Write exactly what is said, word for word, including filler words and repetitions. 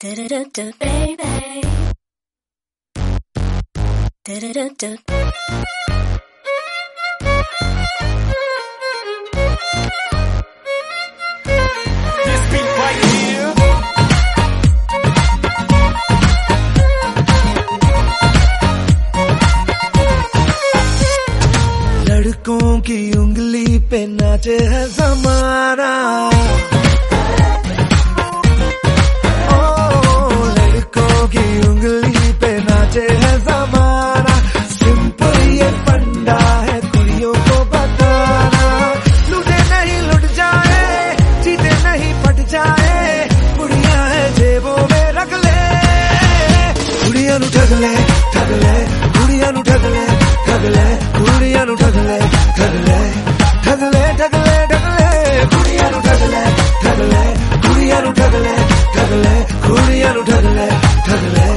Do-do-do-do, baby. Do-do-do-do. This beat right here. लड़कों की उंगली पे नाचे है ज़माना, है ज़माना। सिंपल ये फंडा है कुड़ियों को बताना, लूटे नहीं लुट जाए, जीते नहीं पट जाए, कुड़ियां है जेबों में रख ले, कुड़ियां नु ठग ले ठग ले, कुड़ियां नु ठग ले ठग ले, कुड़ियां नु ठग ले ठग ले ठग ले ठग ले ठग ले, कुड़ियां नु ठग ले ठग ले, कुड़ियां नु ठग ले ठग ले, कुड़ियां नु ठग ले ठग ले।